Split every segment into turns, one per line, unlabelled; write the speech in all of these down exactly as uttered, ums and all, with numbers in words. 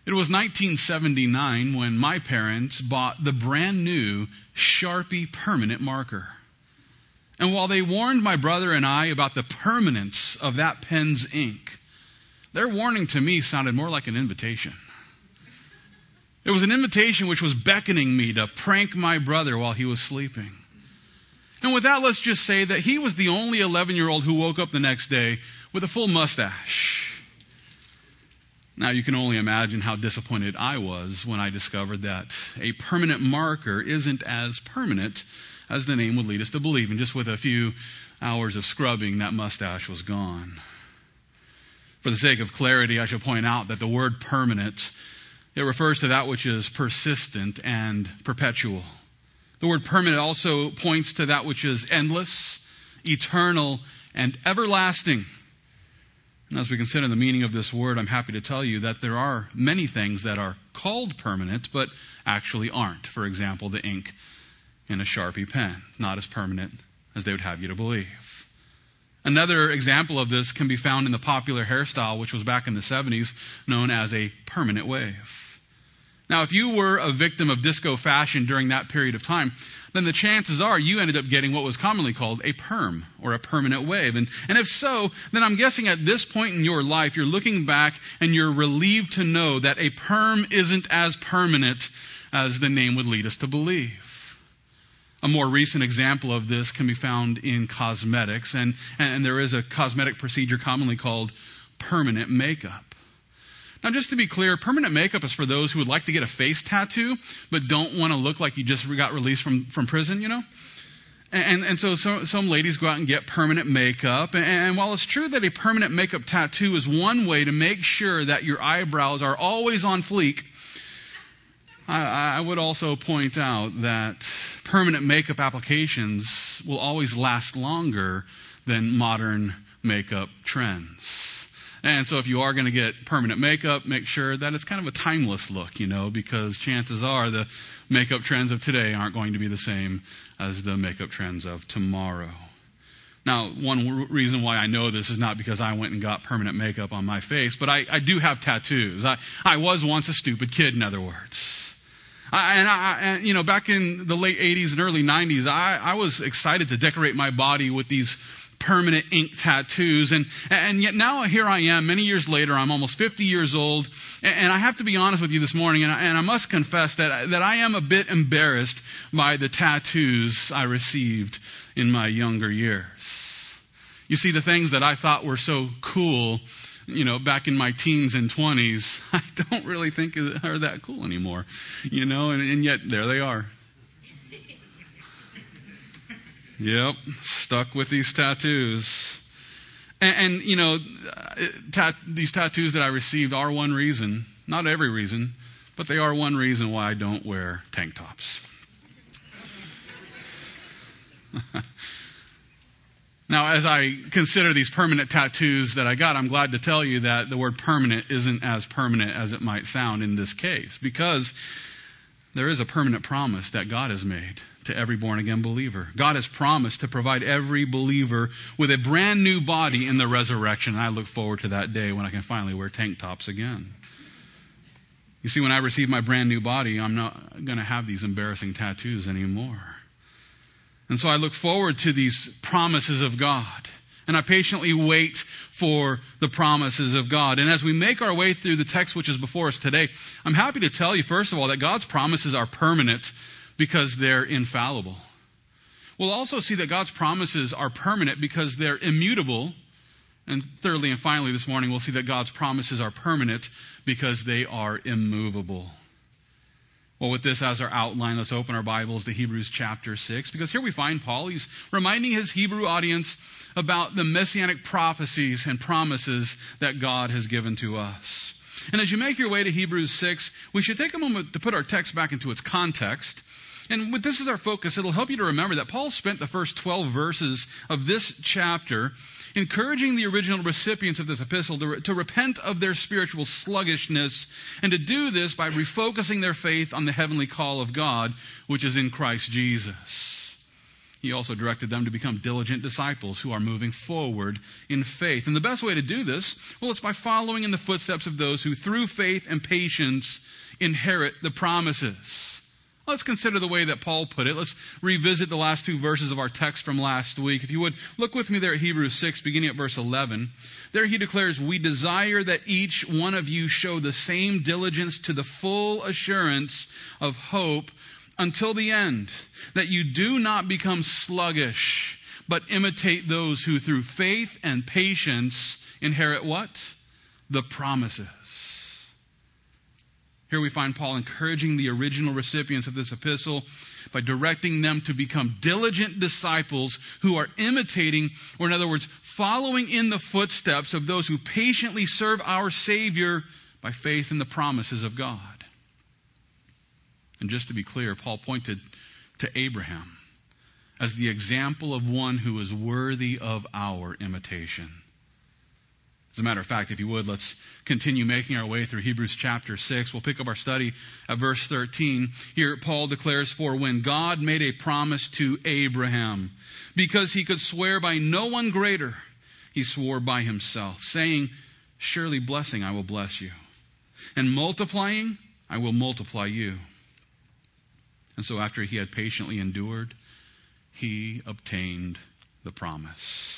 It was nineteen seventy-nine when my parents bought the brand new Sharpie permanent marker. And while they warned my brother and I about the permanence of that pen's ink, their warning to me sounded more like an invitation. It was an invitation which was beckoning me to prank my brother while he was sleeping. And with that, let's just say that he was the only eleven-year-old who woke up the next day with a full mustache. Now, you can only imagine how disappointed I was when I discovered that a permanent marker isn't as permanent as the name would lead us to believe. And just with a few hours of scrubbing, that mustache was gone. For the sake of clarity, I should point out that the word permanent, it refers to that which is persistent and perpetual. The word permanent also points to that which is endless, eternal, and everlasting. And as we consider the meaning of this word, I'm happy to tell you that there are many things that are called permanent, but actually aren't. For example, the ink in a Sharpie pen, not as permanent as they would have you to believe. Another example of this can be found in the popular hairstyle, which was back in the seventies, known as a permanent wave. Now, if you were a victim of disco fashion during that period of time, then the chances are you ended up getting what was commonly called a perm, or a permanent wave. And, and if so, then I'm guessing at this point in your life, you're looking back and you're relieved to know that a perm isn't as permanent as the name would lead us to believe. A more recent example of this can be found in cosmetics, and, and there is a cosmetic procedure commonly called permanent makeup. Now, just to be clear, permanent makeup is for those who would like to get a face tattoo, but don't want to look like you just got released from, from prison, you know? And, and so, so some ladies go out and get permanent makeup. And, and while it's true that a permanent makeup tattoo is one way to make sure that your eyebrows are always on fleek, I, I would also point out that permanent makeup applications will always last longer than modern makeup trends. And so if you are going to get permanent makeup, make sure that it's kind of a timeless look, you know, because chances are the makeup trends of today aren't going to be the same as the makeup trends of tomorrow. Now, one reason why I know this is not because I went and got permanent makeup on my face, but I, I do have tattoos. I, I was once a stupid kid, in other words. I, and, I, and, you know, back in the late eighties and early nineties, I, I was excited to decorate my body with these permanent ink tattoos. And, and yet now here I am, many years later, I'm almost fifty years old. And, and I have to be honest with you this morning, and I, and I must confess that, that I am a bit embarrassed by the tattoos I received in my younger years. You see, the things that I thought were so cool, you know, back in my teens and twenties, I don't really think are that cool anymore, you know, and, and yet there they are. Yep, stuck with these tattoos. And, and you know, tat, these tattoos that I received are one reason, not every reason, but they are one reason why I don't wear tank tops. Now, as I consider these permanent tattoos that I got, I'm glad to tell you that the word permanent isn't as permanent as it might sound in this case, because there is a permanent promise that God has made to every born-again believer. God has promised to provide every believer with a brand new body in the resurrection. And I look forward to that day when I can finally wear tank tops again. You see, when I receive my brand new body, I'm not going to have these embarrassing tattoos anymore. And so I look forward to these promises of God. And I patiently wait for the promises of God. And as we make our way through the text which is before us today, I'm happy to tell you, first of all, that God's promises are permanent because they're infallible. We'll also see that God's promises are permanent because they're immutable. And thirdly and finally this morning, we'll see that God's promises are permanent because they are immovable. Well, with this as our outline, let's open our Bibles to Hebrews chapter six, because here we find Paul. He's reminding his Hebrew audience about the messianic prophecies and promises that God has given to us. And as you make your way to Hebrews six, we should take a moment to put our text back into its context. And with this as our focus, it'll help you to remember that Paul spent the first twelve verses of this chapter encouraging the original recipients of this epistle to, to repent of their spiritual sluggishness, and to do this by refocusing their faith on the heavenly call of God, which is in Christ Jesus. He also directed them to become diligent disciples who are moving forward in faith. And the best way to do this, well, it's by following in the footsteps of those who through faith and patience inherit the promises. Let's consider the way that Paul put it. Let's revisit the last two verses of our text from last week. If you would, look with me there at Hebrews six, beginning at verse eleven. There he declares, "We desire that each one of you show the same diligence to the full assurance of hope until the end, that you do not become sluggish, but imitate those who through faith and patience inherit" what? The promises. Here we find Paul encouraging the original recipients of this epistle by directing them to become diligent disciples who are imitating, or in other words, following in the footsteps of those who patiently serve our Savior by faith in the promises of God. And just to be clear, Paul pointed to Abraham as the example of one who is worthy of our imitation. As a matter of fact, if you would, let's continue making our way through Hebrews chapter six. We'll pick up our study at verse thirteen. Here Paul declares, "For when God made a promise to Abraham, because he could swear by no one greater, he swore by himself, saying, 'Surely blessing I will bless you, and multiplying I will multiply you.' And so after he had patiently endured, he obtained the promise."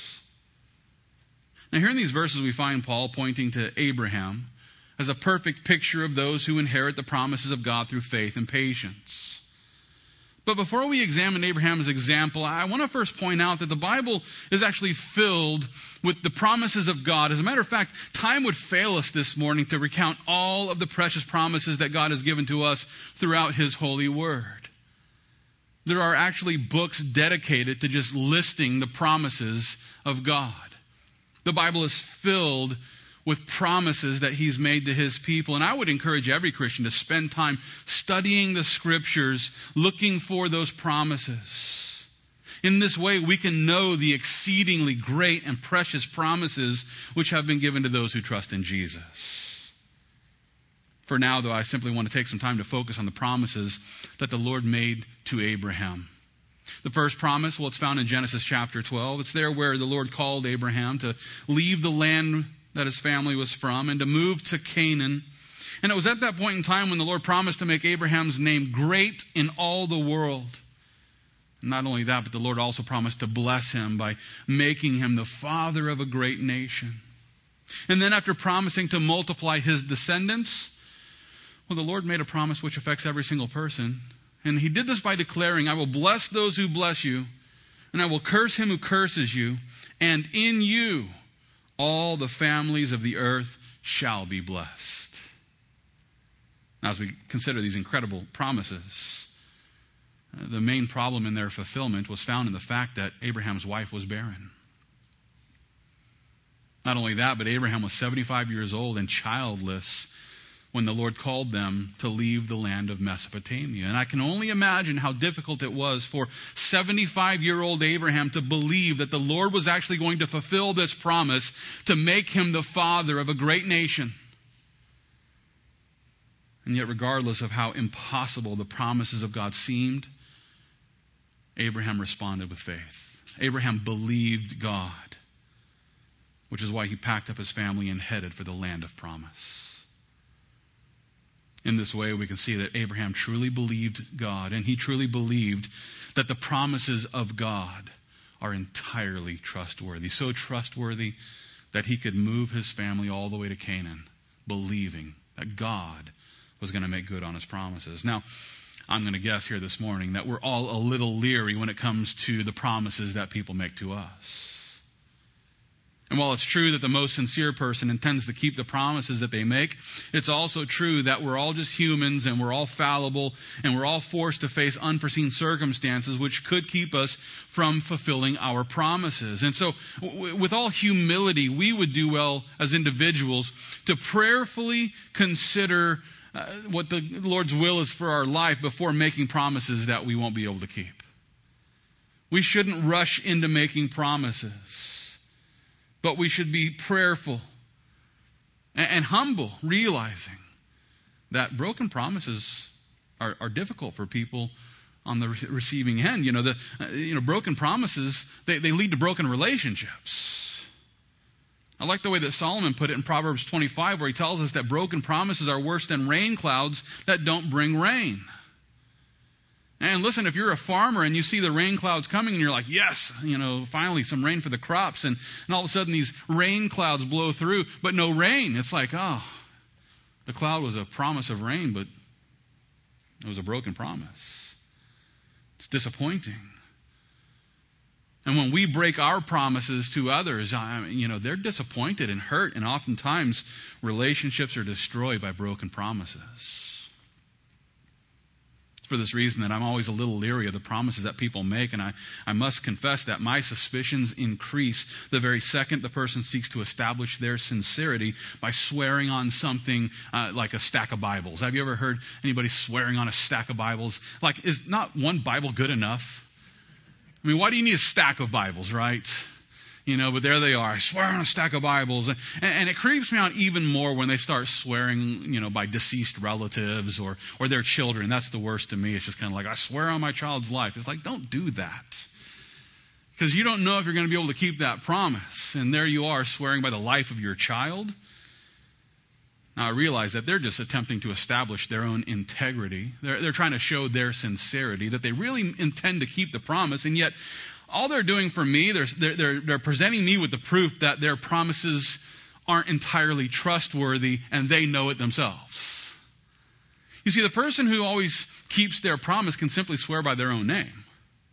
Now here in these verses we find Paul pointing to Abraham as a perfect picture of those who inherit the promises of God through faith and patience. But before we examine Abraham's example, I want to first point out that the Bible is actually filled with the promises of God. As a matter of fact, time would fail us this morning to recount all of the precious promises that God has given to us throughout His holy word. There are actually books dedicated to just listing the promises of God. The Bible is filled with promises that He's made to His people. And I would encourage every Christian to spend time studying the Scriptures, looking for those promises. In this way, we can know the exceedingly great and precious promises which have been given to those who trust in Jesus. For now, though, I simply want to take some time to focus on the promises that the Lord made to Abraham. The first promise, well, it's found in Genesis chapter twelve. It's there where the Lord called Abraham to leave the land that his family was from and to move to Canaan. And it was at that point in time when the Lord promised to make Abraham's name great in all the world. And not only that, but the Lord also promised to bless him by making him the father of a great nation. And then after promising to multiply his descendants, well, the Lord made a promise which affects every single person. And He did this by declaring, "I will bless those who bless you, and I will curse him who curses you, and in you all the families of the earth shall be blessed." Now, as we consider these incredible promises, the main problem in their fulfillment was found in the fact that Abraham's wife was barren. Not only that, but Abraham was seventy-five years old and childless when the Lord called them to leave the land of Mesopotamia. And I can only imagine how difficult it was for seventy-five-year-old Abraham to believe that the Lord was actually going to fulfill this promise to make him the father of a great nation. And yet, regardless of how impossible the promises of God seemed, Abraham responded with faith. Abraham believed God, which is why he packed up his family and headed for the land of promise. In this way, we can see that Abraham truly believed God, and he truly believed that the promises of God are entirely trustworthy. So trustworthy that he could move his family all the way to Canaan, believing that God was going to make good on His promises. Now, I'm going to guess here this morning that we're all a little leery when it comes to the promises that people make to us. And while it's true that the most sincere person intends to keep the promises that they make, it's also true that we're all just humans and we're all fallible and we're all forced to face unforeseen circumstances which could keep us from fulfilling our promises. And so w- with all humility, we would do well as individuals to prayerfully consider uh, what the Lord's will is for our life before making promises that we won't be able to keep. We shouldn't rush into making promises. But we should be prayerful and, and humble, realizing that broken promises are, are difficult for people on the re- receiving end. You know, the uh, you know broken promises, they, they lead to broken relationships. I like the way that Solomon put it in Proverbs twenty-five, where he tells us that broken promises are worse than rain clouds that don't bring rain. And listen, if you're a farmer and you see the rain clouds coming and you're like, yes, you know, finally some rain for the crops. And, and all of a sudden these rain clouds blow through, but no rain. It's like, oh, the cloud was a promise of rain, but it was a broken promise. It's disappointing. And when we break our promises to others, I mean, you know, they're disappointed and hurt. And oftentimes relationships are destroyed by broken promises. For this reason that I'm always a little leery of the promises that people make, and I, I must confess that my suspicions increase the very second the person seeks to establish their sincerity by swearing on something uh, like a stack of Bibles. Have you ever heard anybody swearing on a stack of Bibles? Like, is not one Bible good enough? I mean, why do you need a stack of Bibles, right? You know, but there they are. I swear on a stack of Bibles. And, and it creeps me out even more when they start swearing, you know, by deceased relatives or, or their children. That's the worst to me. It's just kind of like, I swear on my child's life. It's like, don't do that. Because you don't know if you're going to be able to keep that promise. And there you are swearing by the life of your child. Now I realize that they're just attempting to establish their own integrity. They're, they're trying to show their sincerity, that they really intend to keep the promise, and yet all they're doing for me, they're, they're, they're presenting me with the proof that their promises aren't entirely trustworthy, and they know it themselves. You see, the person who always keeps their promise can simply swear by their own name.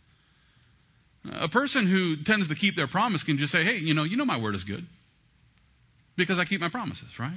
A person who tends to keep their promise can just say, hey, you know, you know my word is good because I keep my promises, right?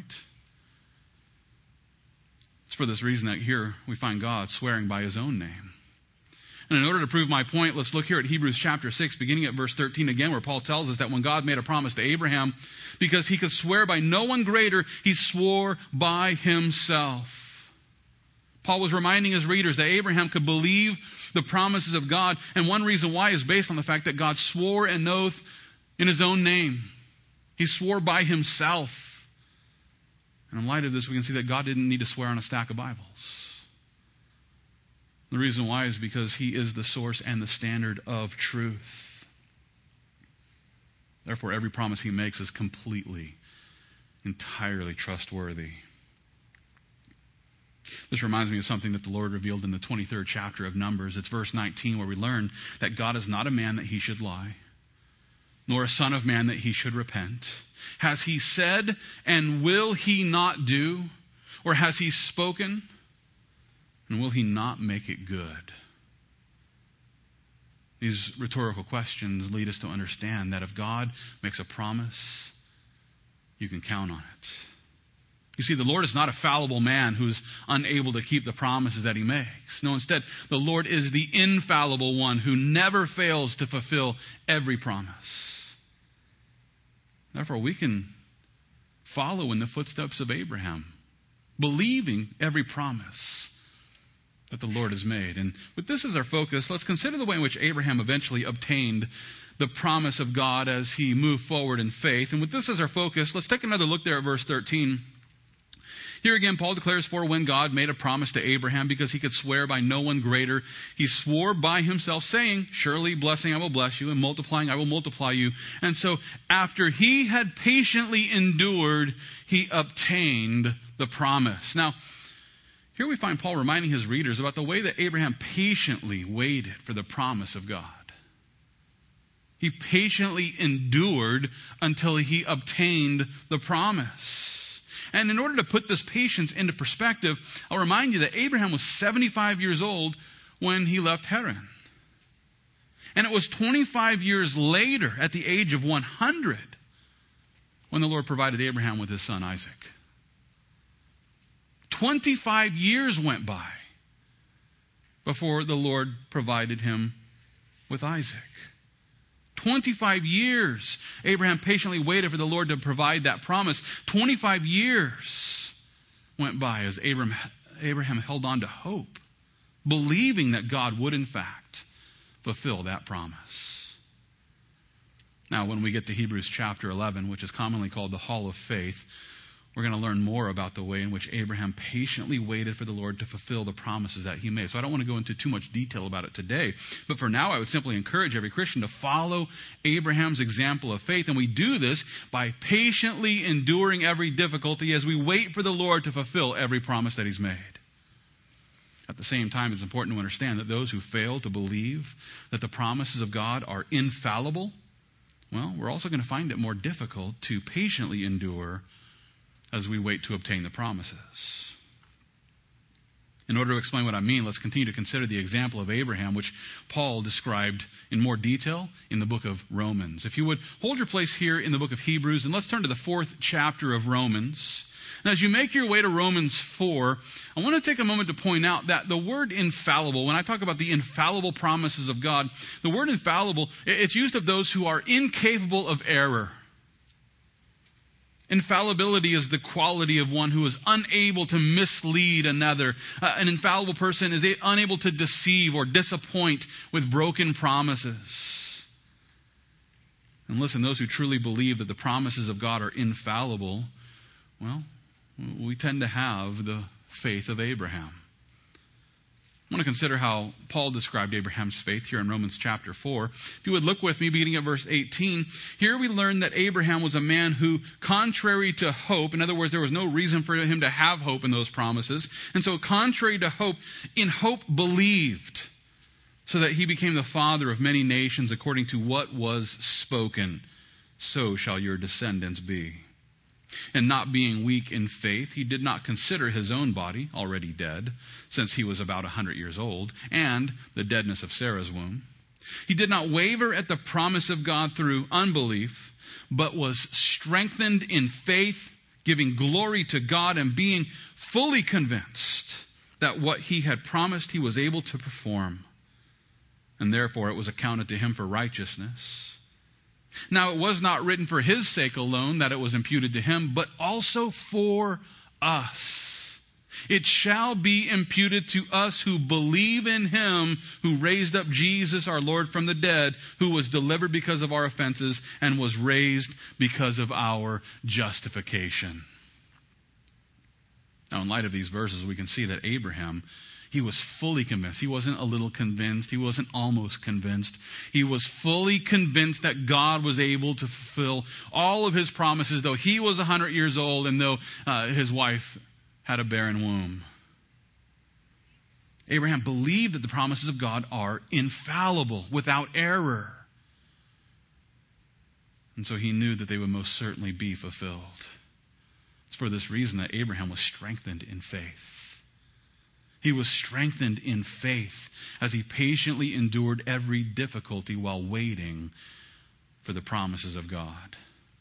It's for this reason that here we find God swearing by his own name. And in order to prove my point, let's look here at Hebrews chapter six, beginning at verse thirteen again, where Paul tells us that when God made a promise to Abraham, because he could swear by no one greater, he swore by himself. Paul was reminding his readers that Abraham could believe the promises of God, and one reason why is based on the fact that God swore an oath in his own name. He swore by himself. And in light of this, we can see that God didn't need to swear on a stack of Bibles. The reason why is because he is the source and the standard of truth. Therefore, every promise he makes is completely, entirely trustworthy. This reminds me of something that the Lord revealed in the twenty-third chapter of Numbers. It's verse nineteen, where we learn that God is not a man that he should lie, nor a son of man that he should repent. Has he said, and will he not do? Or has he spoken, and will he not make it good? These rhetorical questions lead us to understand that if God makes a promise, you can count on it. You see, the Lord is not a fallible man who's unable to keep the promises that he makes. No, instead, the Lord is the infallible one who never fails to fulfill every promise. Therefore, we can follow in the footsteps of Abraham, believing every promise that the Lord has made. And with this as our focus, let's consider the way in which Abraham eventually obtained the promise of God as he moved forward in faith. And with this as our focus, let's take another look there at verse thirteen. Here again, Paul declares, for when God made a promise to Abraham, because he could swear by no one greater, he swore by himself, saying, surely blessing I will bless you, and multiplying I will multiply you. And so after he had patiently endured, he obtained the promise. Now, here we find Paul reminding his readers about the way that Abraham patiently waited for the promise of God. He patiently endured until he obtained the promise. And in order to put this patience into perspective, I'll remind you that Abraham was seventy-five years old when he left Haran. And it was twenty-five years later, at the age of one hundred, when the Lord provided Abraham with his son Isaac. twenty-five years went by before the Lord provided him with Isaac. twenty-five years, Abraham patiently waited for the Lord to provide that promise. twenty-five years went by as Abraham, Abraham held on to hope, believing that God would in fact fulfill that promise. Now, when we get to Hebrews chapter eleven, which is commonly called the Hall of Faith, we're going to learn more about the way in which Abraham patiently waited for the Lord to fulfill the promises that he made. So I don't want to go into too much detail about it today. But for now, I would simply encourage every Christian to follow Abraham's example of faith. And we do this by patiently enduring every difficulty as we wait for the Lord to fulfill every promise that he's made. At the same time, it's important to understand that those who fail to believe that the promises of God are infallible, well, we're also going to find it more difficult to patiently endure as we wait to obtain the promises. In order to explain what I mean, let's continue to consider the example of Abraham, which Paul described in more detail in the book of Romans. If you would, hold your place here in the book of Hebrews, and let's turn to the fourth chapter of Romans. Now, as you make your way to Romans four, I want to take a moment to point out that the word infallible, when I talk about the infallible promises of God, the word infallible, it's used of those who are incapable of error. Infallibility is the quality of one who is unable to mislead another. Uh, an infallible person is a- unable to deceive or disappoint with broken promises. And listen, those who truly believe that the promises of God are infallible, well, we tend to have the faith of Abraham. I want to consider how Paul described Abraham's faith here in Romans chapter four. If you would look with me beginning at verse eighteen, here we learn that Abraham was a man who, contrary to hope, in other words, there was no reason for him to have hope in those promises, and so contrary to hope, in hope believed, so that he became the father of many nations according to what was spoken. So shall your descendants be. And not being weak in faith, he did not consider his own body already dead, since he was about a hundred years old, and the deadness of Sarah's womb. He did not waver at the promise of God through unbelief, but was strengthened in faith, giving glory to God and being fully convinced that what he had promised he was able to perform. And therefore it was accounted to him for righteousness. Now it was not written for his sake alone that it was imputed to him, but also for us. It shall be imputed to us who believe in him who raised up Jesus our Lord from the dead, who was delivered because of our offenses and was raised because of our justification. Now in light of these verses, we can see that Abraham, he was fully convinced. He wasn't a little convinced. He wasn't almost convinced. He was fully convinced that God was able to fulfill all of his promises, though he was one hundred years old and though uh, his wife had a barren womb. Abraham believed that the promises of God are infallible, without error. And so he knew that they would most certainly be fulfilled. It's for this reason that Abraham was strengthened in faith. He was strengthened in faith as he patiently endured every difficulty while waiting for the promises of God.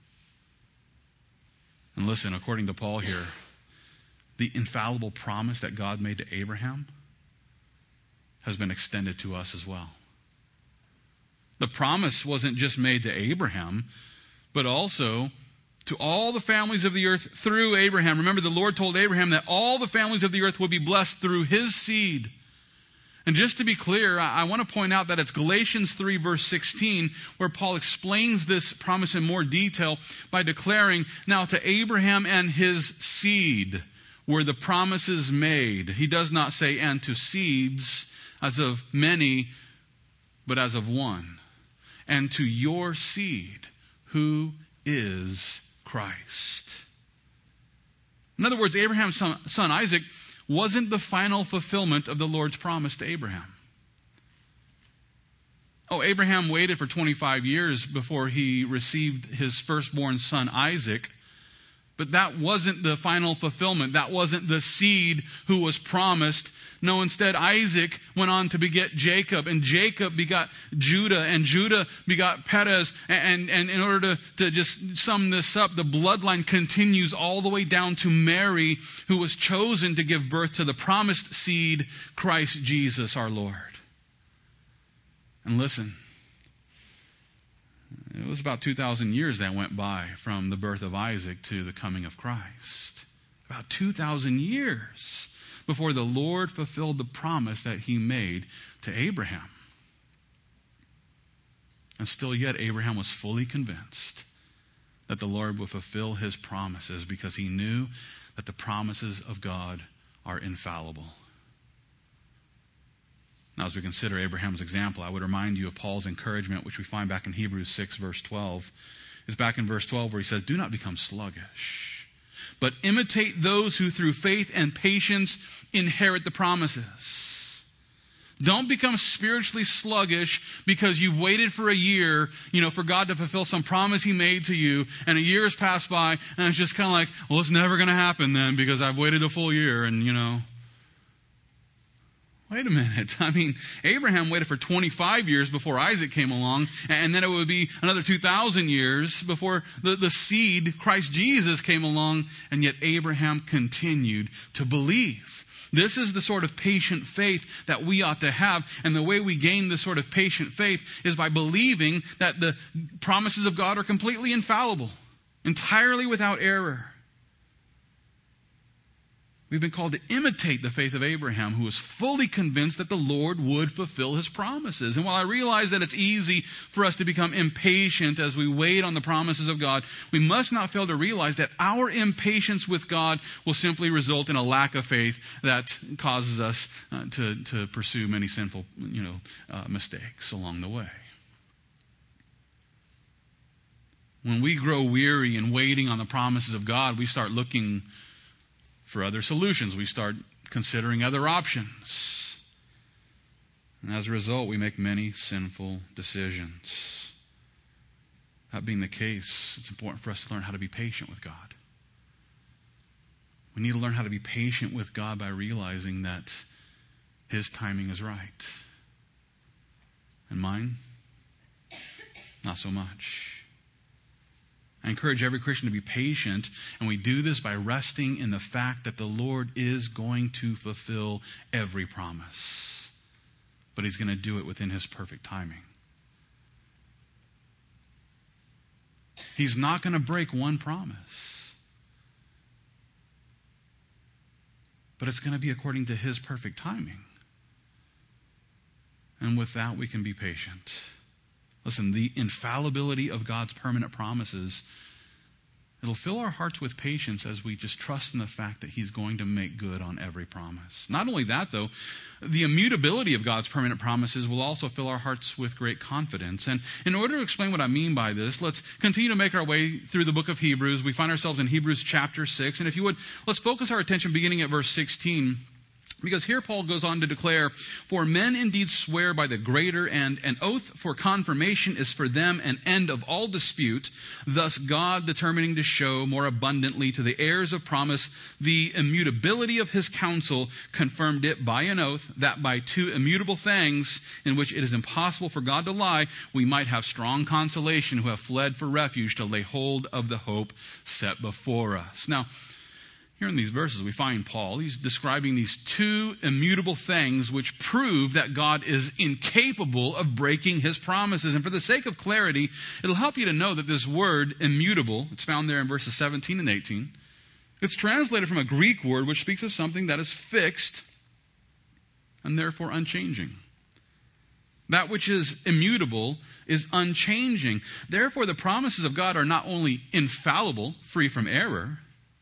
And listen, according to Paul here, the infallible promise that God made to Abraham has been extended to us as well. The promise wasn't just made to Abraham, but also to all the families of the earth through Abraham. Remember, the Lord told Abraham that all the families of the earth would be blessed through his seed. And just to be clear, I want to point out that it's Galatians three verse sixteen where Paul explains this promise in more detail by declaring, now to Abraham and his seed were the promises made. He does not say, and to seeds as of many, but as of one. And to your seed, who is Christ. In other words, Abraham's son, son Isaac wasn't the final fulfillment of the Lord's promise to Abraham. Oh, Abraham waited for twenty-five years before he received his firstborn son Isaac, but that wasn't the final fulfillment. That wasn't the seed who was promised. No, instead, Isaac went on to beget Jacob, and Jacob begot Judah, and Judah begot Perez. And, and, and in order to, to just sum this up, the bloodline continues all the way down to Mary, who was chosen to give birth to the promised seed, Christ Jesus our Lord. And listen, it was about two thousand years that went by from the birth of Isaac to the coming of Christ. About two thousand years before the Lord fulfilled the promise that he made to Abraham. And still yet, Abraham was fully convinced that the Lord would fulfill his promises because he knew that the promises of God are infallible. Now, as we consider Abraham's example, I would remind you of Paul's encouragement, which we find back in Hebrews six, verse twelve. It's back in verse twelve where he says, "Do not become sluggish, but imitate those who through faith and patience inherit the promises." Don't become spiritually sluggish because you've waited for a year, you know, for God to fulfill some promise he made to you, and a year has passed by, and it's just kind of like, well, it's never going to happen then because I've waited a full year, and, you know. Wait a minute. I mean, Abraham waited for twenty-five years before Isaac came along, and then it would be another two thousand years before the, the seed, Christ Jesus, came along, and yet Abraham continued to believe. This is the sort of patient faith that we ought to have. And the way we gain this sort of patient faith is by believing that the promises of God are completely infallible, entirely without error. We've been called to imitate the faith of Abraham, who was fully convinced that the Lord would fulfill his promises. And while I realize that it's easy for us to become impatient as we wait on the promises of God, we must not fail to realize that our impatience with God will simply result in a lack of faith that causes us uh, to, to pursue many sinful, you know, uh, mistakes along the way. When we grow weary in waiting on the promises of God, we start looking for other solutions. We start considering other options. And as a result, we make many sinful decisions. That being the case, it's important for us to learn how to be patient with God. We need to learn how to be patient with God by realizing that his timing is right. And mine, not so much. I encourage every Christian to be patient, and we do this by resting in the fact that the Lord is going to fulfill every promise. But he's going to do it within his perfect timing. He's not going to break one promise. But it's going to be according to his perfect timing. And with that, we can be patient. Listen, the infallibility of God's permanent promises, it'll fill our hearts with patience as we just trust in the fact that he's going to make good on every promise. Not only that, though, the immutability of God's permanent promises will also fill our hearts with great confidence. And in order to explain what I mean by this, let's continue to make our way through the book of Hebrews. We find ourselves in Hebrews chapter six. And if you would, let's focus our attention beginning at verse sixteen. Because here Paul goes on to declare, "For men indeed swear by the greater, and an oath for confirmation is for them an end of all dispute. Thus God, determining to show more abundantly to the heirs of promise the immutability of his counsel, confirmed it by an oath, that by two immutable things in which it is impossible for God to lie, we might have strong consolation who have fled for refuge to lay hold of the hope set before us." Now, here in these verses, we find Paul, he's describing these two immutable things which prove that God is incapable of breaking his promises. And for the sake of clarity, it'll help you to know that this word immutable, it's found there in verses seventeen and eighteen. It's translated from a Greek word which speaks of something that is fixed and therefore unchanging. That which is immutable is unchanging. Therefore, the promises of God are not only infallible, free from error,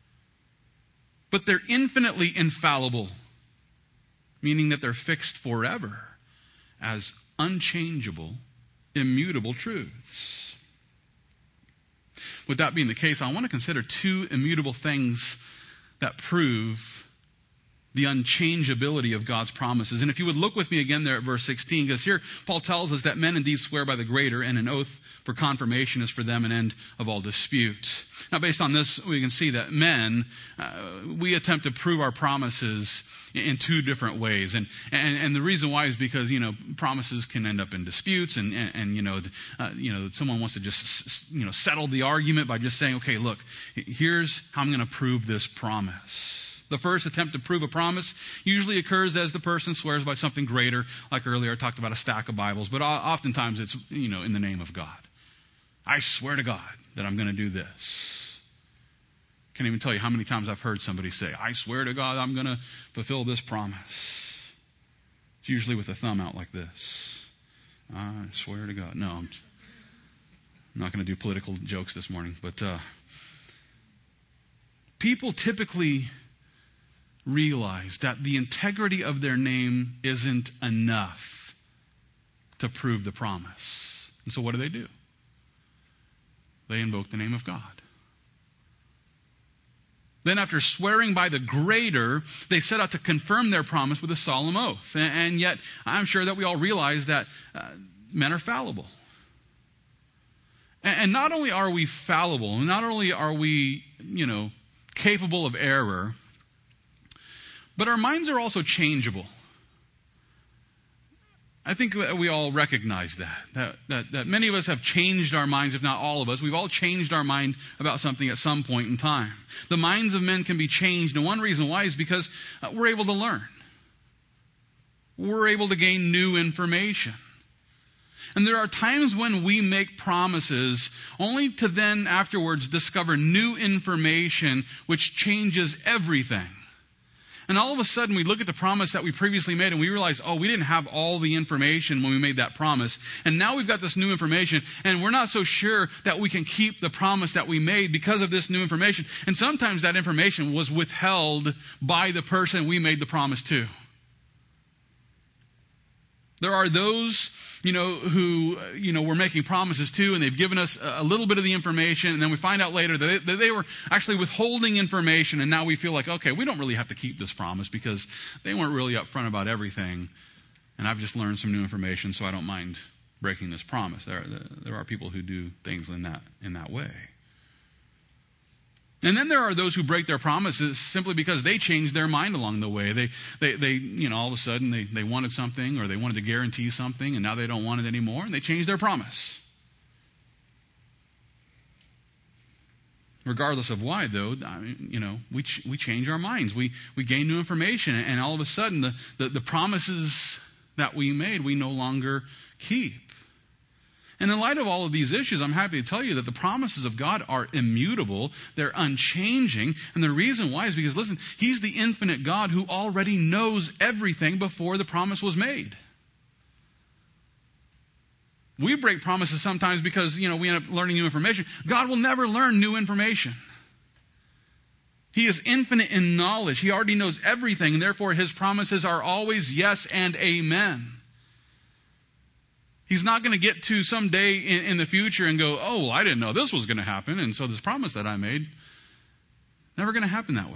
but they're infinitely infallible, meaning that they're fixed forever as unchangeable, immutable truths. With that being the case, I want to consider two immutable things that prove the unchangeability of God's promises. And if you would look with me again there at verse sixteen, because here Paul tells us that men indeed swear by the greater, and an oath for confirmation is for them an end of all dispute. Now, based on this, we can see that men, uh, we attempt to prove our promises in two different ways. And, and and the reason why is because, you know, promises can end up in disputes, and, and, and you know, uh, you know, someone wants to just, you know, settle the argument by just saying, okay, look, here's how I'm going to prove this promise. The first attempt to prove a promise usually occurs as the person swears by something greater. Like earlier, I talked about a stack of Bibles, but oftentimes it's, you know, in the name of God. I swear to God that I'm going to do this. Can't even tell you how many times I've heard somebody say, I swear to God I'm going to fulfill this promise. It's usually with a thumb out like this. I swear to God. No, I'm I'm not going to do political jokes this morning, but uh, people typically realize that the integrity of their name isn't enough to prove the promise. And so what do they do? They invoke the name of God. Then after swearing by the greater, they set out to confirm their promise with a solemn oath. And yet, I'm sure that we all realize that uh, men are fallible. And not only are we fallible, not only are we, you know, capable of error, but our minds are also changeable. I think that we all recognize that, that, that, that many of us have changed our minds, if not all of us. We've all changed our mind about something at some point in time. The minds of men can be changed, and one reason why is because we're able to learn. We're able to gain new information. And there are times when we make promises only to then afterwards discover new information which changes everything. And all of a sudden we look at the promise that we previously made and we realize, oh, we didn't have all the information when we made that promise. And now we've got this new information and we're not so sure that we can keep the promise that we made because of this new information. And sometimes that information was withheld by the person we made the promise to. There are those, you know, who, you know, we're making promises to, and they've given us a little bit of the information, and then we find out later that they, that they were actually withholding information, and now we feel like, okay, we don't really have to keep this promise because they weren't really upfront about everything, and I've just learned some new information, so I don't mind breaking this promise. There, there are people who do things in that in that way. And then there are those who break their promises simply because they changed their mind along the way. They, they, they you know, all of a sudden they, they wanted something or they wanted to guarantee something and now they don't want it anymore and they changed their promise. Regardless of why, though, I mean, you know, we ch- we change our minds. We we gain new information and all of a sudden the, the, the promises that we made we no longer keep. And in light of all of these issues, I'm happy to tell you that the promises of God are immutable. They're unchanging. And the reason why is because, listen, He's the infinite God who already knows everything before the promise was made. We break promises sometimes because, you know, we end up learning new information. God will never learn new information. He is infinite in knowledge. He already knows everything. And therefore, His promises are always yes and amen. He's not going to get to some day in, in the future and go, oh, well, I didn't know this was going to happen, and so this promise that I made, never going to happen that way.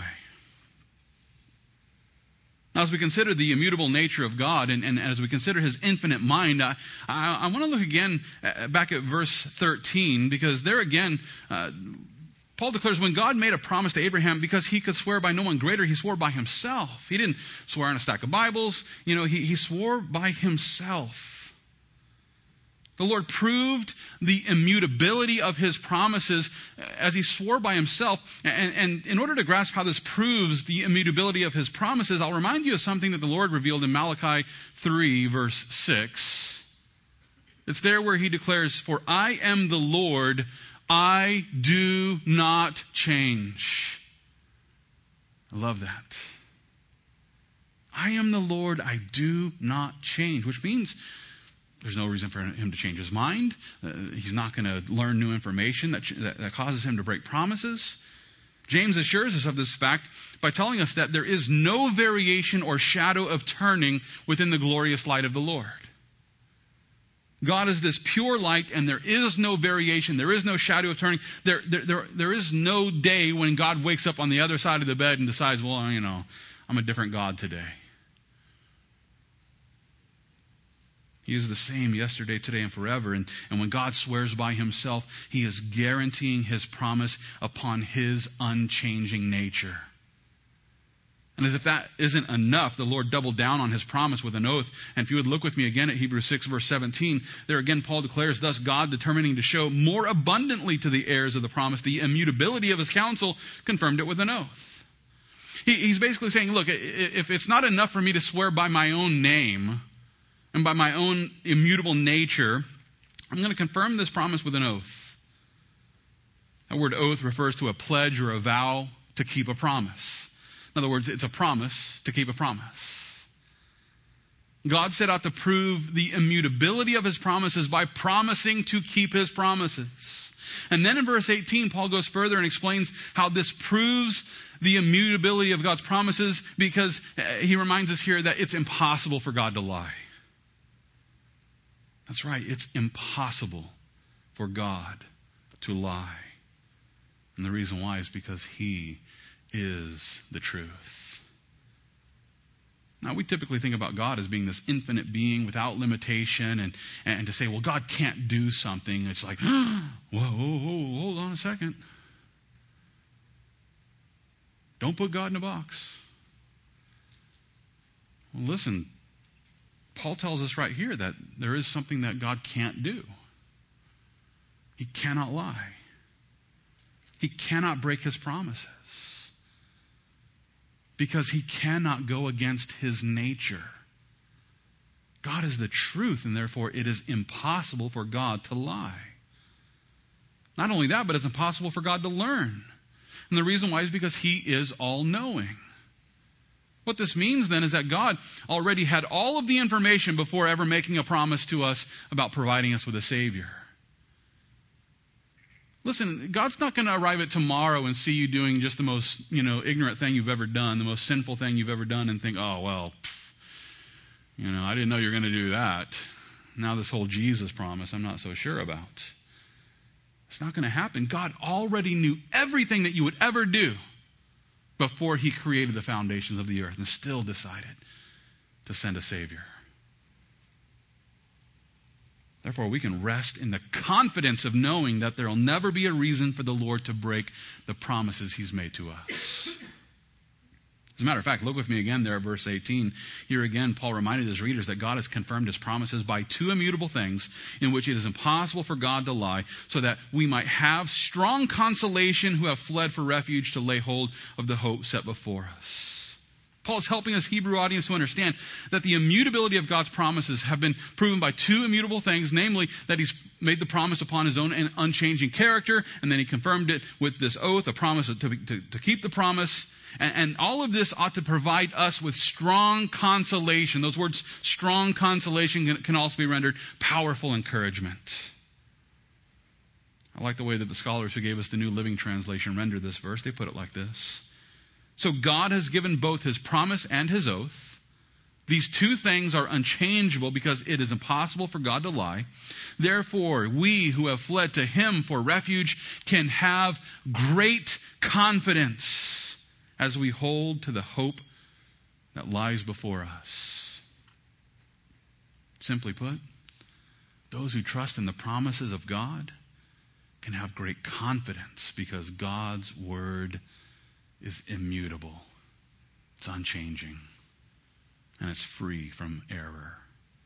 Now, as we consider the immutable nature of God and, and as we consider His infinite mind, I, I, I want to look again back at verse thirteen, because there again, uh, Paul declares when God made a promise to Abraham, because He could swear by no one greater, He swore by Himself. He didn't swear on a stack of Bibles. You know, He, he swore by Himself. The Lord proved the immutability of His promises as He swore by Himself. And, and in order to grasp how this proves the immutability of His promises, I'll remind you of something that the Lord revealed in Malachi three, verse six. It's there where He declares, "For I am the Lord, I do not change." I love that. I am the Lord, I do not change, which means there's no reason for Him to change His mind. Uh, he's not going to learn new information that, that, that causes Him to break promises. James assures us of this fact by telling us that there is no variation or shadow of turning within the glorious light of the Lord. God is this pure light, and there is no variation. There is no shadow of turning. There, there, there, there is no day when God wakes up on the other side of the bed and decides, well, you know, I'm a different God today. He is the same yesterday, today, and forever. And, and when God swears by Himself, He is guaranteeing His promise upon His unchanging nature. And as if that isn't enough, the Lord doubled down on His promise with an oath. And if you would look with me again at Hebrews six, verse seventeen, there again Paul declares, "Thus God, determining to show more abundantly to the heirs of the promise the immutability of His counsel, confirmed it with an oath." He, he's basically saying, look, if it's not enough for me to swear by my own name, and by my own immutable nature, I'm going to confirm this promise with an oath. That word oath refers to a pledge or a vow to keep a promise. In other words, it's a promise to keep a promise. God set out to prove the immutability of his promises by promising to keep his promises. And then in verse eighteen, Paul goes further and explains how this proves the immutability of God's promises, because he reminds us here that it's impossible for God to lie. That's right, it's impossible for God to lie. And the reason why is because he is the truth. Now, we typically think about God as being this infinite being without limitation, and, and to say, well, God can't do something. It's like, whoa, whoa, whoa, hold on a second. Don't put God in a box. Well, listen, Paul tells us right here that there is something that God can't do. He cannot lie. He cannot break his promises. Because he cannot go against his nature. God is the truth, and therefore it is impossible for God to lie. Not only that, but it's impossible for God to learn. And the reason why is because he is all-knowing. What this means then is that God already had all of the information before ever making a promise to us about providing us with a Savior. Listen, God's not going to arrive at tomorrow and see you doing just the most, you know, ignorant thing you've ever done, the most sinful thing you've ever done, and think, oh, well, pff, you know, I didn't know you were going to do that. Now this whole Jesus promise, I'm not so sure about. It's not going to happen. God already knew everything that you would ever do before he created the foundations of the earth, and still decided to send a Savior. Therefore, we can rest in the confidence of knowing that there will never be a reason for the Lord to break the promises he's made to us. As a matter of fact, look with me again there at verse eighteen. Here again, Paul reminded his readers that God has confirmed his promises by two immutable things in which it is impossible for God to lie, so that we might have strong consolation who have fled for refuge to lay hold of the hope set before us. Paul is helping his Hebrew audience to understand that the immutability of God's promises have been proven by two immutable things, namely that he's made the promise upon his own unchanging character, and then he confirmed it with this oath, a promise to, to, to keep the promise. And, and all of this ought to provide us with strong consolation. Those words, strong consolation, can, can also be rendered powerful encouragement. I like the way that the scholars who gave us the New Living Translation rendered this verse. They put it like this. So God has given both his promise and his oath. These two things are unchangeable because it is impossible for God to lie. Therefore, we who have fled to him for refuge can have great confidence as we hold to the hope that lies before us. Simply put, those who trust in the promises of God can have great confidence because God's word is immutable. It's unchanging. And it's free from error.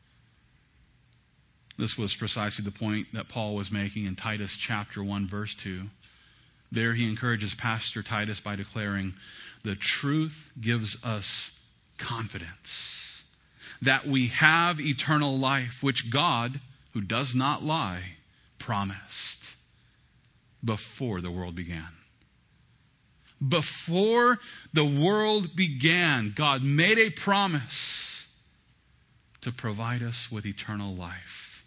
This was precisely the point that Paul was making in Titus chapter one, verse two. There he encourages Pastor Titus by declaring, the truth gives us confidence that we have eternal life, which God, who does not lie, promised before the world began. Before the world began, God made a promise to provide us with eternal life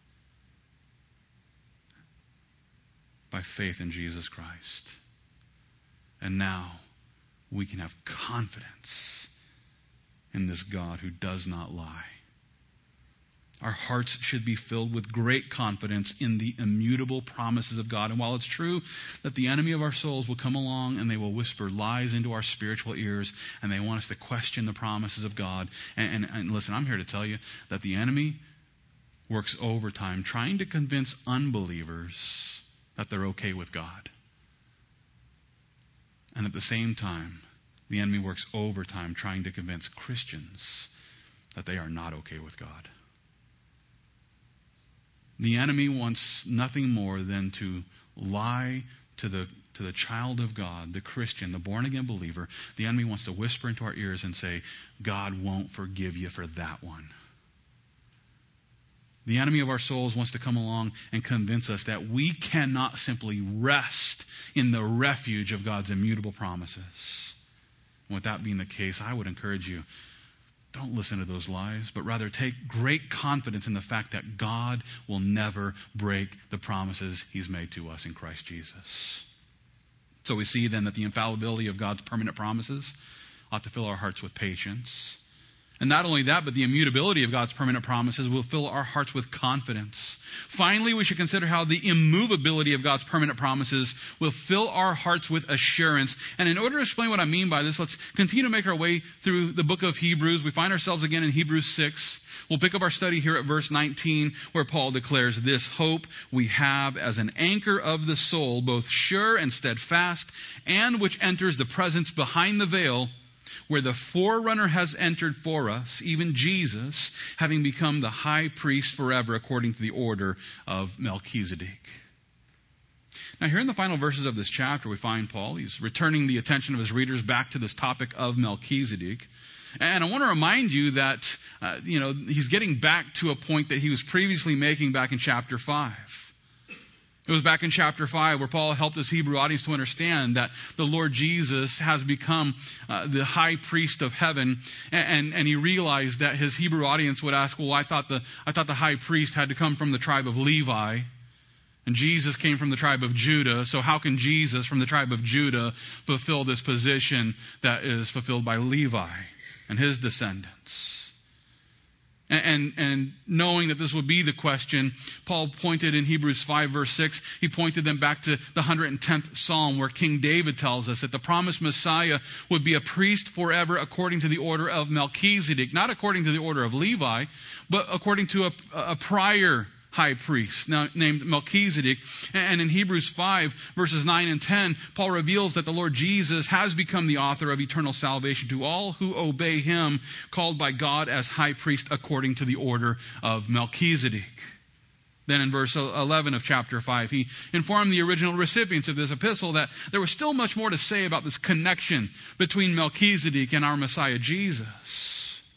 by faith in Jesus Christ. And now we can have confidence in this God who does not lie. Our hearts should be filled with great confidence in the immutable promises of God. And while it's true that the enemy of our souls will come along and they will whisper lies into our spiritual ears and they want us to question the promises of God. And, and, and listen, I'm here to tell you that the enemy works overtime trying to convince unbelievers that they're okay with God. And at the same time, the enemy works overtime trying to convince Christians that they are not okay with God. The enemy wants nothing more than to lie to the, to the child of God, the Christian, the born-again believer. The enemy wants to whisper into our ears and say, God won't forgive you for that one. The enemy of our souls wants to come along and convince us that we cannot simply rest in the refuge of God's immutable promises. And with that being the case, I would encourage you, Don't listen to those lies, but rather take great confidence in the fact that God will never break the promises he's made to us in Christ Jesus. So we see then that the infallibility of God's permanent promises ought to fill our hearts with patience. And not only that, but the immutability of God's permanent promises will fill our hearts with confidence. Finally, we should consider how the immovability of God's permanent promises will fill our hearts with assurance. And in order to explain what I mean by this, let's continue to make our way through the book of Hebrews. We find ourselves again in Hebrews six. We'll pick up our study here at verse nineteen, where Paul declares, "This hope we have as an anchor of the soul, both sure and steadfast, and which enters the presence behind the veil, where the forerunner has entered for us, even Jesus, having become the high priest forever according to the order of Melchizedek." Now here in the final verses of this chapter, we find Paul, he's returning the attention of his readers back to this topic of Melchizedek. And I want to remind you that, uh, you know, he's getting back to a point that he was previously making back in chapter five. It was back in chapter five where Paul helped his Hebrew audience to understand that the Lord Jesus has become uh, the high priest of heaven. And, and, and he realized that his Hebrew audience would ask, well, I thought the, I thought the high priest had to come from the tribe of Levi. And Jesus came from the tribe of Judah. So how can Jesus from the tribe of Judah fulfill this position that is fulfilled by Levi and his descendants? And, and knowing that this would be the question, Paul pointed in Hebrews five verse six, he pointed them back to the one hundred tenth Psalm where King David tells us that the promised Messiah would be a priest forever according to the order of Melchizedek, not according to the order of Levi, but according to a, a prior high priest now named Melchizedek. And in Hebrews five verses nine and ten, Paul reveals that the Lord Jesus has become the author of eternal salvation to all who obey him, called by God as high priest according to the order of Melchizedek. Then in verse eleven of chapter five, he informed the original recipients of this epistle that there was still much more to say about this connection between Melchizedek and our Messiah Jesus.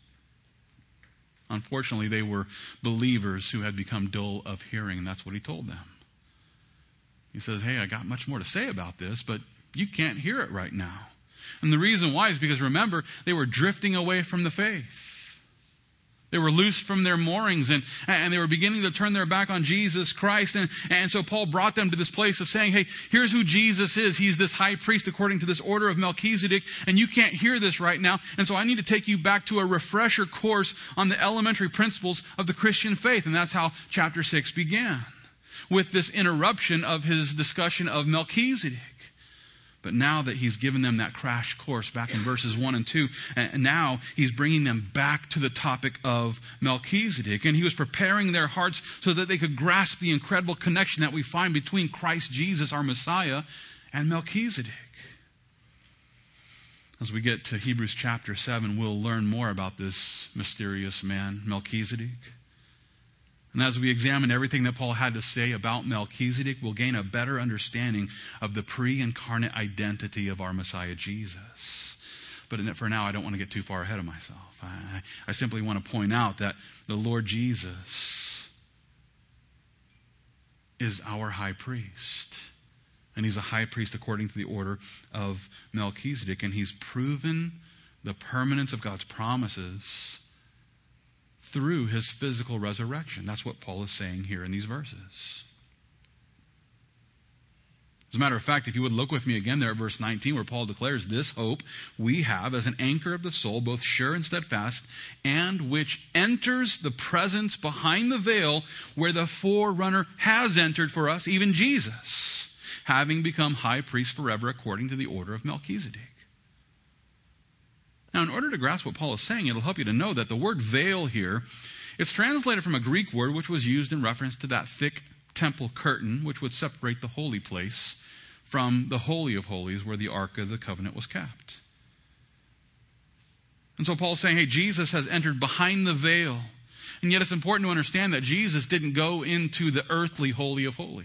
Unfortunately, they were believers who had become dull of hearing, and that's what he told them. He says, hey, I got much more to say about this, but you can't hear it right now. And the reason why is because, remember, they were drifting away from the faith. They were loosed from their moorings, and, and they were beginning to turn their back on Jesus Christ. And, and so Paul brought them to this place of saying, hey, here's who Jesus is. He's this high priest according to this order of Melchizedek, and you can't hear this right now. And so I need to take you back to a refresher course on the elementary principles of the Christian faith. And that's how chapter six began, with this interruption of his discussion of Melchizedek. But now that he's given them that crash course back in verses one and two, and now he's bringing them back to the topic of Melchizedek. And he was preparing their hearts so that they could grasp the incredible connection that we find between Christ Jesus, our Messiah, and Melchizedek. As we get to Hebrews chapter seven, we'll learn more about this mysterious man, Melchizedek. And as we examine everything that Paul had to say about Melchizedek, we'll gain a better understanding of the pre-incarnate identity of our Messiah Jesus. But for now, I don't want to get too far ahead of myself. I, I simply want to point out that the Lord Jesus is our high priest. And he's a high priest according to the order of Melchizedek. And he's proven the permanence of God's promises through his physical resurrection. That's what Paul is saying here in these verses. As a matter of fact, if you would look with me again there at verse nineteen, where Paul declares, this hope we have as an anchor of the soul, both sure and steadfast, and which enters the presence behind the veil, where the forerunner has entered for us, even Jesus, having become high priest forever according to the order of Melchizedek. Now, in order to grasp what Paul is saying, it'll help you to know that the word veil here, it's translated from a Greek word which was used in reference to that thick temple curtain which would separate the holy place from the Holy of Holies where the Ark of the Covenant was kept. And so Paul's saying, hey, Jesus has entered behind the veil. And yet it's important to understand that Jesus didn't go into the earthly Holy of Holies.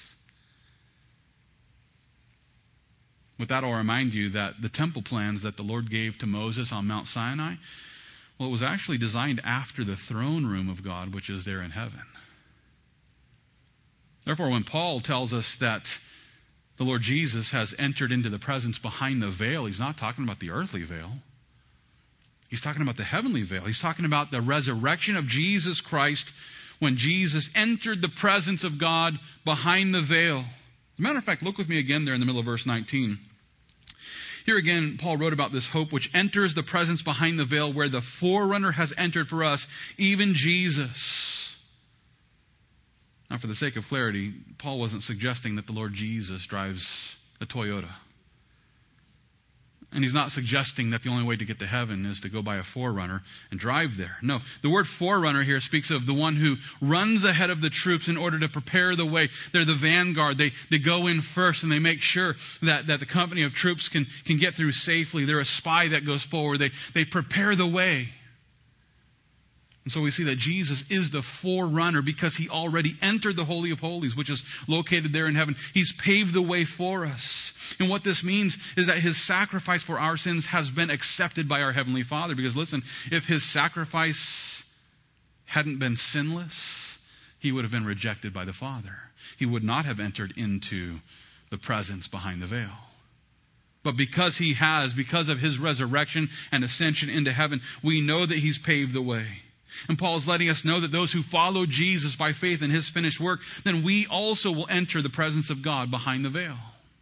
With that, I'll remind you that the temple plans that the Lord gave to Moses on Mount Sinai, well, it was actually designed after the throne room of God, which is there in heaven. Therefore, when Paul tells us that the Lord Jesus has entered into the presence behind the veil, he's not talking about the earthly veil. He's talking about the heavenly veil. He's talking about the resurrection of Jesus Christ when Jesus entered the presence of God behind the veil. As a matter of fact, look with me again there in the middle of verse nineteen. Here again, Paul wrote about this hope which enters the presence behind the veil where the forerunner has entered for us, even Jesus. Now, for the sake of clarity, Paul wasn't suggesting that the Lord Jesus drives a Toyota. And he's not suggesting that the only way to get to heaven is to go by a forerunner and drive there. No, the word forerunner here speaks of the one who runs ahead of the troops in order to prepare the way. They're the vanguard. They they go in first and they make sure that, that the company of troops can, can get through safely. They're a spy that goes forward. They, they prepare the way. And so we see that Jesus is the forerunner because he already entered the Holy of Holies, which is located there in heaven. He's paved the way for us. And what this means is that his sacrifice for our sins has been accepted by our Heavenly Father. Because listen, if his sacrifice hadn't been sinless, he would have been rejected by the Father. He would not have entered into the presence behind the veil. But because he has, because of his resurrection and ascension into heaven, we know that he's paved the way. And Paul is letting us know that those who follow Jesus by faith in his finished work, then we also will enter the presence of God behind the veil.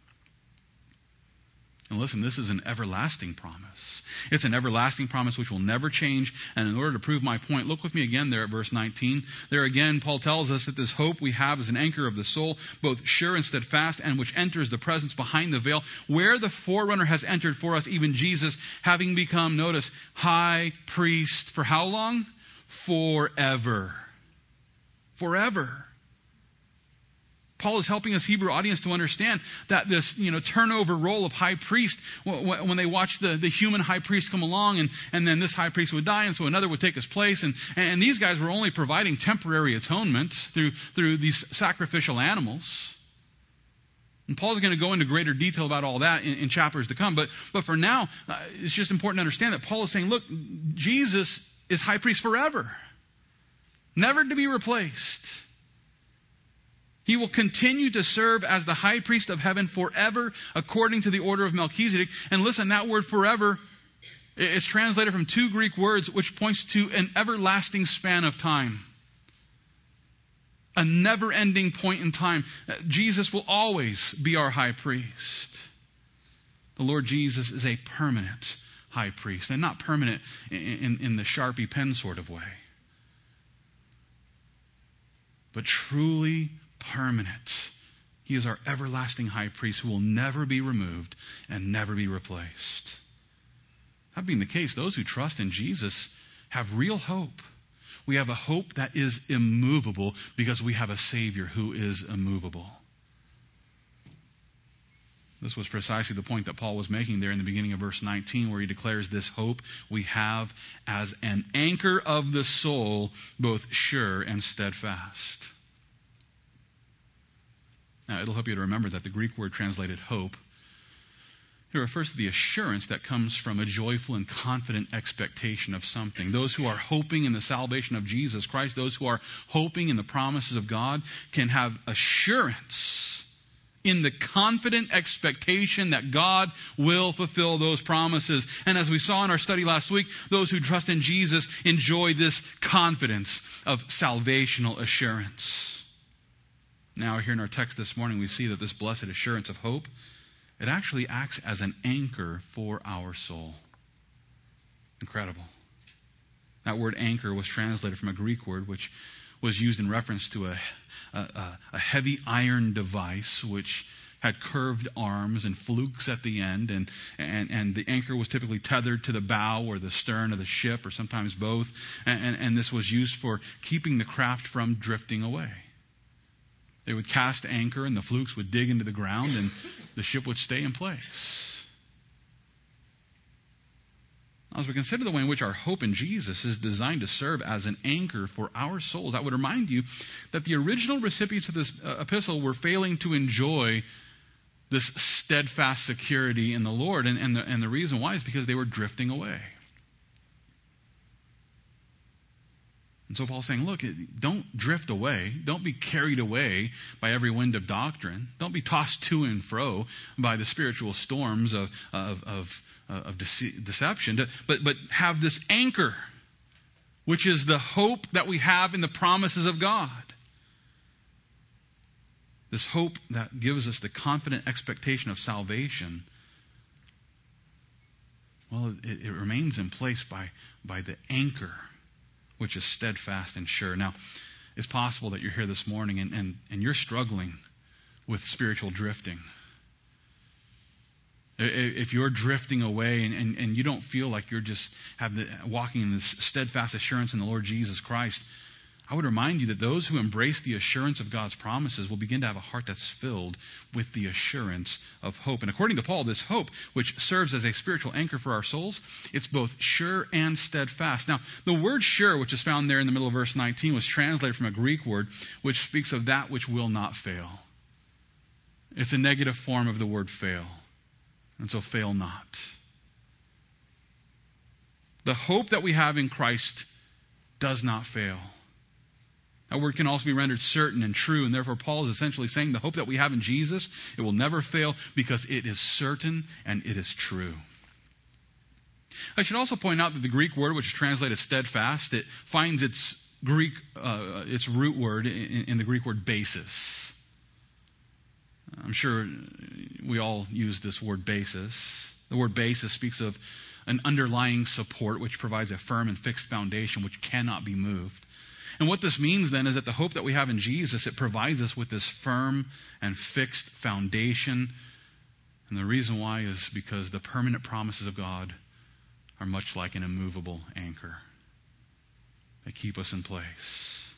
And listen, this is an everlasting promise. It's an everlasting promise which will never change. And in order to prove my point, look with me again there at verse nineteen. There again, Paul tells us that this hope we have is an anchor of the soul, both sure and steadfast, and which enters the presence behind the veil, where the forerunner has entered for us, even Jesus, having become, notice, high priest for how long? Forever. Forever. Paul is helping us Hebrew audience to understand that this, you know, turnover role of high priest, when they watch the, the human high priest come along and, and then this high priest would die and so another would take his place. And, and these guys were only providing temporary atonement through, through these sacrificial animals. And Paul's going to go into greater detail about all that in, in chapters to come. But, but for now, uh, it's just important to understand that Paul is saying, look, Jesus is high priest forever, never to be replaced. He will continue to serve as the high priest of heaven forever, according to the order of Melchizedek. And listen, that word forever is translated from two Greek words, which points to an everlasting span of time. A never-ending point in time. Jesus will always be our high priest. The Lord Jesus is a permanent high priest, and not permanent in, in, in the Sharpie pen sort of way, but truly permanent. He is our everlasting high priest who will never be removed and never be replaced. That being the case, those who trust in Jesus have real hope. We have a hope that is immovable because we have a Savior who is immovable. This was precisely the point that Paul was making there in the beginning of verse nineteen, where he declares this hope we have as an anchor of the soul, both sure and steadfast. Now, it'll help you to remember that the Greek word translated hope, it refers to the assurance that comes from a joyful and confident expectation of something. Those who are hoping in the salvation of Jesus Christ, those who are hoping in the promises of God, can have assurance in the confident expectation that God will fulfill those promises. And as we saw in our study last week, those who trust in Jesus enjoy this confidence of salvational assurance. Now, here in our text this morning, we see that this blessed assurance of hope, it actually acts as an anchor for our soul. Incredible. That word anchor was translated from a Greek word which was used in reference to a, a, a heavy iron device which had curved arms and flukes at the end, and, and, and the anchor was typically tethered to the bow or the stern of the ship, or sometimes both, and, and, and this was used for keeping the craft from drifting away. They would cast anchor and the flukes would dig into the ground and the ship would stay in place. As we consider the way in which our hope in Jesus is designed to serve as an anchor for our souls, I would remind you that the original recipients of this uh, epistle were failing to enjoy this steadfast security in the Lord. And, and, the, and the reason why is because they were drifting away. And so Paul's saying, look, don't drift away. Don't be carried away by every wind of doctrine. Don't be tossed to and fro by the spiritual storms of, of, of uh, of dece- deception, to, but, but have this anchor, which is the hope that we have in the promises of God. This hope that gives us the confident expectation of salvation, well, it, it remains in place by, by the anchor, which is steadfast and sure. Now, it's possible that you're here this morning and, and, and you're struggling with spiritual drifting. If you're drifting away and, and, and you don't feel like you're just have the, walking in this steadfast assurance in the Lord Jesus Christ, I would remind you that those who embrace the assurance of God's promises will begin to have a heart that's filled with the assurance of hope. And according to Paul, this hope, which serves as a spiritual anchor for our souls, it's both sure and steadfast. Now, the word sure, which is found there in the middle of verse nineteen, was translated from a Greek word which speaks of that which will not fail. It's a negative form of the word fail. And so fail not. The hope that we have in Christ does not fail. That word can also be rendered certain and true, and therefore Paul is essentially saying the hope that we have in Jesus, it will never fail because it is certain and it is true. I should also point out that the Greek word, which is translated steadfast, it finds its Greek, uh, its root word in, in the Greek word basis. I'm sure we all use this word basis. The word basis speaks of an underlying support which provides a firm and fixed foundation which cannot be moved. And what this means then is that the hope that we have in Jesus, it provides us with this firm and fixed foundation. And the reason why is because the permanent promises of God are much like an immovable anchor. They keep us in place.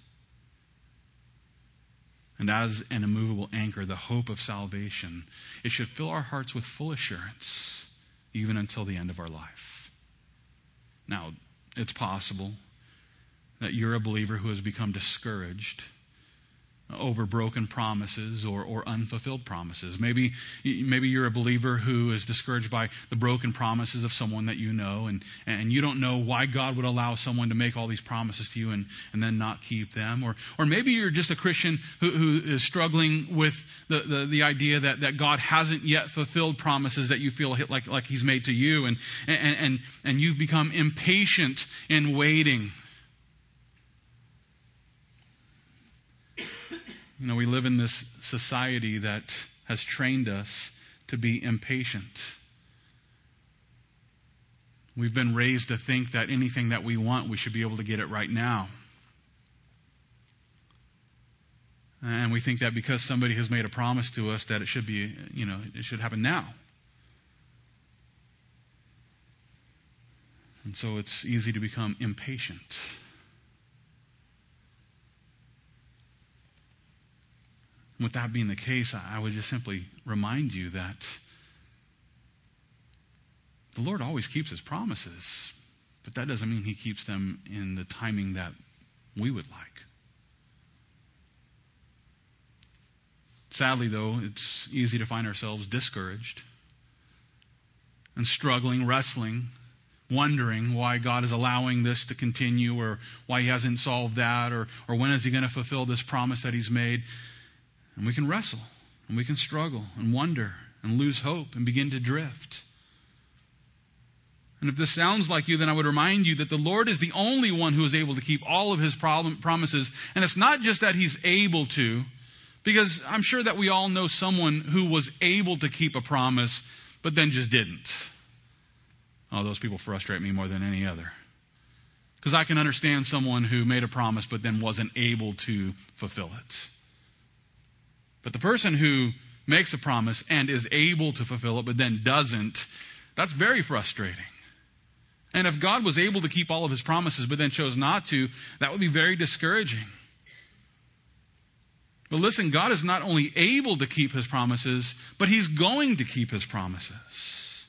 And as an immovable anchor, the hope of salvation, it should fill our hearts with full assurance, even until the end of our life. Now, it's possible that you're a believer who has become discouraged over broken promises or, or unfulfilled promises. Maybe, maybe you're a believer who is discouraged by the broken promises of someone that you know, and, and you don't know why God would allow someone to make all these promises to you and, and then not keep them. Or, or maybe you're just a Christian who, who is struggling with the, the, the idea that, that God hasn't yet fulfilled promises that you feel like, like He's made to you, and, and, and, and you've become impatient in waiting. You know, we live in this society that has trained us to be impatient. We've been raised to think that anything that we want, we should be able to get it right now. And we think that because somebody has made a promise to us that it should be, you know, it should happen now. And so it's easy to become impatient. With that being the case, I would just simply remind you that the Lord always keeps His promises, but that doesn't mean He keeps them in the timing that we would like. Sadly, though, it's easy to find ourselves discouraged and struggling, wrestling, wondering why God is allowing this to continue, or why He hasn't solved that, or, or when is He going to fulfill this promise that He's made. And we can wrestle, and we can struggle, and wonder, and lose hope, and begin to drift. And if this sounds like you, then I would remind you that the Lord is the only one who is able to keep all of His problem, promises. And it's not just that He's able to, because I'm sure that we all know someone who was able to keep a promise, but then just didn't. Oh, those people frustrate me more than any other. Because I can understand someone who made a promise, but then wasn't able to fulfill it. But the person who makes a promise and is able to fulfill it, but then doesn't, that's very frustrating. And if God was able to keep all of His promises, but then chose not to, that would be very discouraging. But listen, God is not only able to keep His promises, but He's going to keep His promises.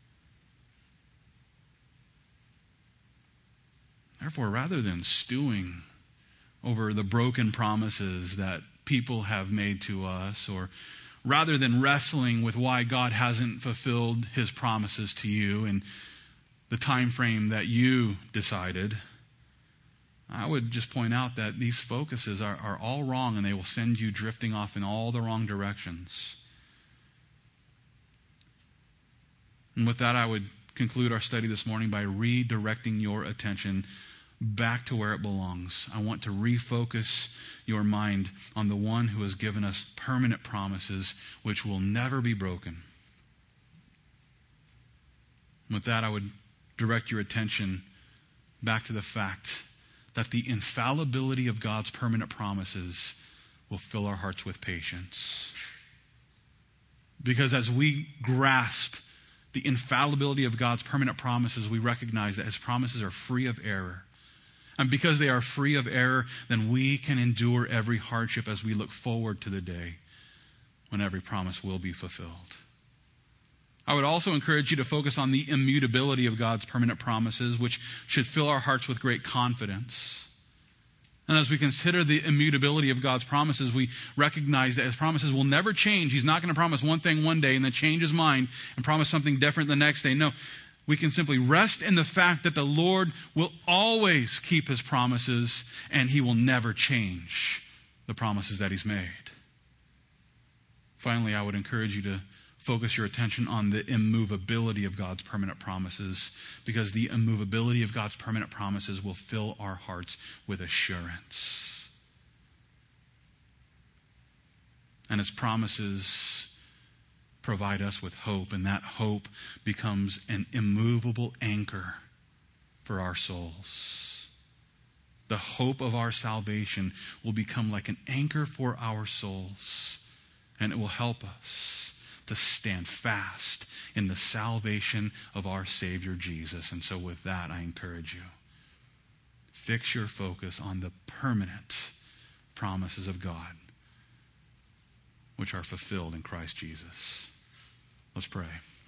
Therefore, rather than stewing over the broken promises that people have made to us, or rather than wrestling with why God hasn't fulfilled His promises to you in the time frame that you decided, I would just point out that these focuses are, are all wrong, and they will send you drifting off in all the wrong directions. And with that, I would conclude our study this morning by redirecting your attention back to where it belongs. I want to refocus your mind on the one who has given us permanent promises which will never be broken. With that, I would direct your attention back to the fact that the infallibility of God's permanent promises will fill our hearts with patience. Because as we grasp the infallibility of God's permanent promises, we recognize that his promises are free of error. And because they are free of error, then we can endure every hardship as we look forward to the day when every promise will be fulfilled. I would also encourage you to focus on the immutability of God's permanent promises, which should fill our hearts with great confidence. And as we consider the immutability of God's promises, we recognize that his promises will never change. He's not going to promise one thing one day and then change his mind and promise something different the next day. No, we can simply rest in the fact that the Lord will always keep his promises and he will never change the promises that he's made. Finally, I would encourage you to focus your attention on the immovability of God's permanent promises, because the immovability of God's permanent promises will fill our hearts with assurance. And his promises provide us with hope, and that hope becomes an immovable anchor for our souls. The hope of our salvation will become like an anchor for our souls, and it will help us to stand fast in the salvation of our Savior Jesus. And so with that, I encourage you, fix your focus on the permanent promises of God, which are fulfilled in Christ Jesus. Let's pray.